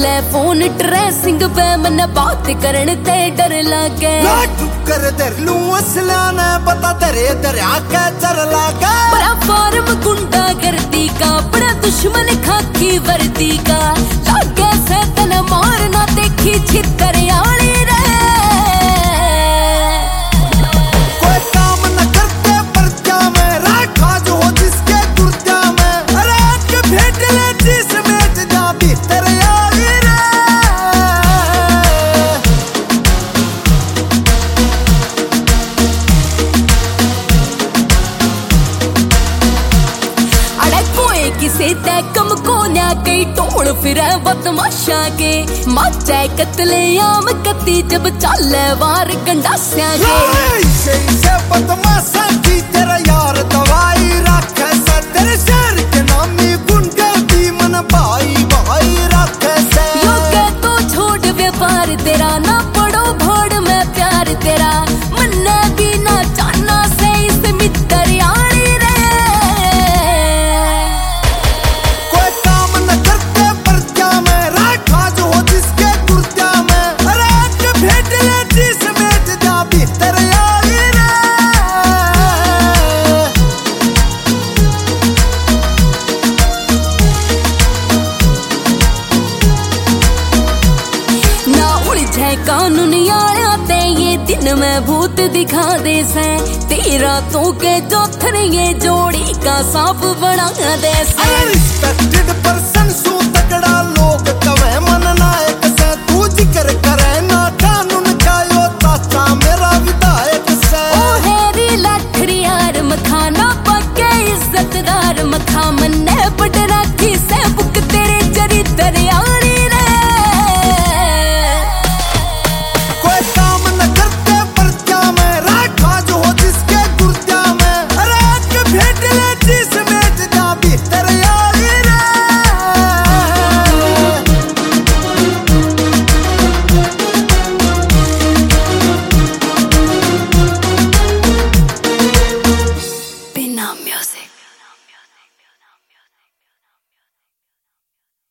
ले phone dressing पे मन बात करने ते डर लागे ठुकर दर लू असला ने पता तेरे दरिया के चर लागे बड़ा फार्म गुंडा गर्दी का बड़ा दुश्मन खाकी वर्दी का लागे से तन मारना देखी छितर आली रे कोई काम न करते पर क्या मैं राखा जो हो जिसके गुर्दा में रात के भेट ले जिस में जा भीतर आली रे अरे कोई किसे ते कम को न्या कई टोल फिरे बदमाशा के माचा कतले आम कती जब चाले वार गंडास्या के से बदमाशा की तेरा यार दवाई रखे से तेरे शहर के नामी गुंडे दी मन भाई भाई रखे से यो के तो छोड़ व्यापार तेरा ना पड़ो भोड़ में प्यार तेरा मन्ने भी ना जाना से इस मित्र यारी रे कोई काम न करते पर क्या मैं राखा जो हो जिसके गुर्दा में रात के भेट ले जिस में जा भीतर आली रे ना उलझे कानून यारा ते ये दिन में भूत दिखा दे से तेरा तो के जोथर ये जोड़ी का सांप बना दे से रिस्पेक्टेड पर्सन सो तगड़ा लोग कवे मन नायक से तू जिक्र करे ना कानून का यो चाचा मेरा विधायक से ओ हेरी लखरी यार मखाना पक्के इज्जतदार मखा मन